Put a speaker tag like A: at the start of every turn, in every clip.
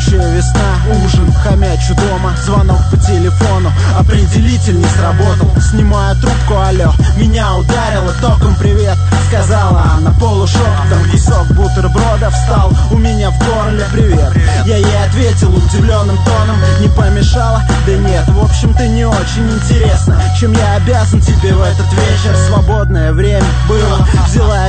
A: Колючая весна, ужин, хомячу дома, звонок по телефону, определитель не сработал. Снимаю трубку, алло, меня ударило током, привет, сказала она полушепотом. Кусок бутерброда встал у меня в горле, привет. Я ей ответил удивленным тоном, не помешало? Да нет, в общем-то не очень интересно, чем я обязан тебе в этот вечер. Свободное время было, взяла и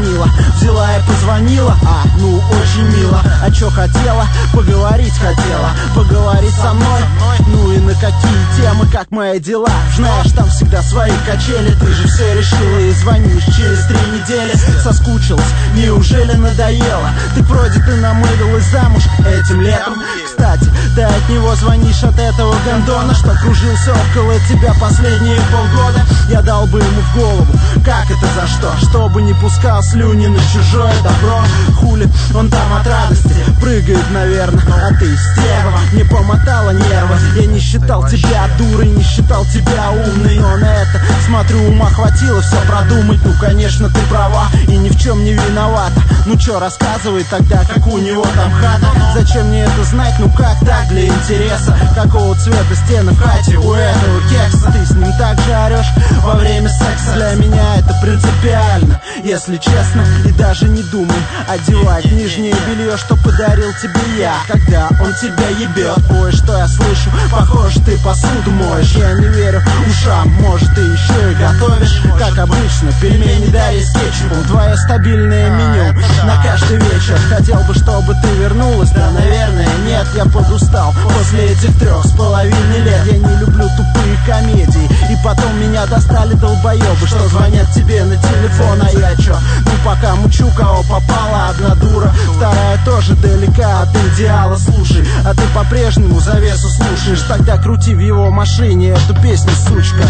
A: позвонила, ну очень мило. А чё хотела? Поговорить хотела, поговорить со мной. Ну и на какие темы, как мои дела? Знаешь, там всегда свои качели. Ты же все решила и звонишь через 3 недели. Соскучилась, неужели надоело? Так вроде ты намылилась замуж этим летом. Кстати, ты от него звонишь, от этого гондона, что кружился около тебя последние полгода. Я дал бы ему в голову, как это за что? Чтобы не пускал слюни на чужое добро. Хули он там от радости прыгает, наверное. А ты, стерва, не помотала нервы. Я не считал тебя дурой, не считал тебя умной, но на это, смотрю, ума хватило все продумать. Ну, конечно, ты права и ни в чем не виновата. Ну чё, рассказывай тогда, как у него там хата. Зачем мне это знать, ну как так, для интереса? Какого цвета стены в хате у этого кекса? Ты с ним так же орешь во время секса. Для меня это принципиально, если честно. И даже не думай одевать нижнее белье, что подарил тебе я, когда он тебя ебет. Ой, что я слышу, похоже, ты посуду моешь. Я не верю ушам, может, ты еще и готовишь, как обычно, пельмени Дарьи с кетчупом. Твое стабильное меню на каждый вечер. Хотел бы, чтобы ты вернулась, да, наверное, нет. Я подустал после этих 3,5 лет. Я не люблю тупые комедии. И потом меня достали долбоебы, что звонят тебе на телефон. А я чё? Ну пока мучу, кого попала. Одна дура, вторая тоже далека от идеала. Слушай, а ты по-прежнему завесу слушаешь? Тогда крути в его машине эту песню, сучка.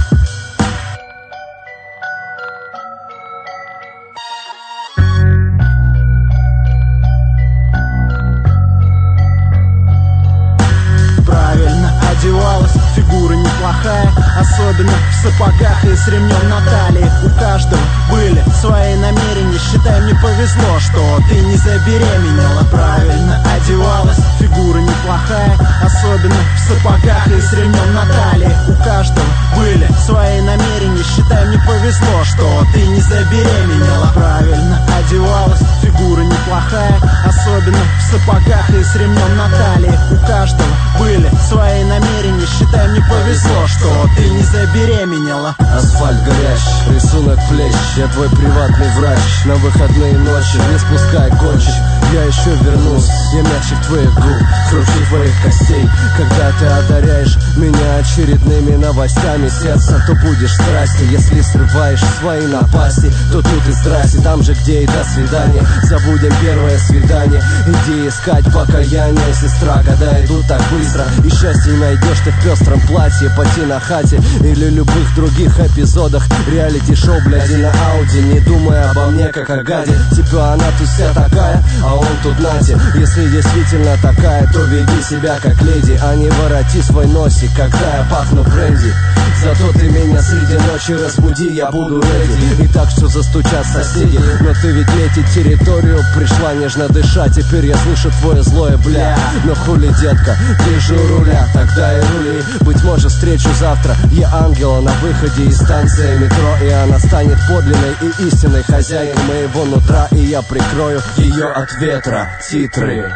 A: Одевалась, фигура неплохая, особенно в сапогах и с ремнем на талии. У каждого были свои намерения, считай, мне повезло, что ты не забеременела. Правильно одевалась, фигура неплохая, особенно в сапогах и с ремнем на талии. У каждого были свои намерения, считай, мне повезло, что ты не забеременела. Правильно одевалась, фигура неплохая, особенно в сапогах и с ремнем на талии. У каждого были свои намерения, считай, мне повезло, что ты не забеременела.
B: Асфальт горящий, рисунок плещ, я твой приватный врач. На выходные ночи не спускай кончик, я еще вернусь. Я мячик твоих губ, хрупчик твоих костей. Когда ты одаряешь меня очередными новостями сердца, то будешь страсти. Если срываешь свои напасти, то тут и здрасте. Там же, где и до свидания, забудем первое свидание. Иди искать покаяние, сестра, когда идут так быстро. И счастье найдешь ты в пестром платье, поти на хате или любых других эпизодах реалити-шоу, бляди на Ауди. Не думай обо мне как о гаде, типа она тут вся такая, а он тут нате. Если действительно такая, то веди себя как леди, а не вороти свой носик, когда я пахну бренди. Зато ты меня среди ночи разбуди, я буду реди. И так, что застучат соседи, но ты ведь метить территорию пришла нежно дышать. Теперь я слышу твое злое бля. Но хули, детка, ты же у руля, тогда и рули. Быть может, встречу завтра я ангела на выходе из станции метро, и она станет подлинной и истинной хозяйкой моего нутра, и я прикрою ее от ветра. Титры.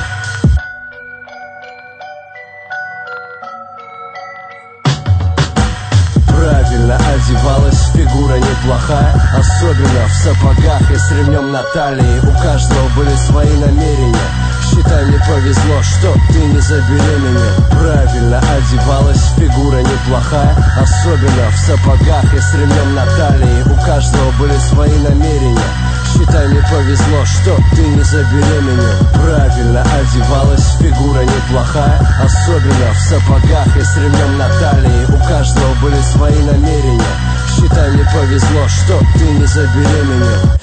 B: Правильно одевалась, фигура неплохая, особенно в сапогах и с ремнем на талии. У каждого были свои намерения, считай, мне повезло, что ты не забеременел. Правильно одевалась, фигура неплохая, особенно в сапогах и с ремнем на талии. У каждого были свои намерения, считай, мне повезло, что ты не забеременел. Правильно одевалась, фигура неплохая, особенно в сапогах и с ремнем на талии. У каждого были свои намерения, считай, мне повезло, что ты не забеременел.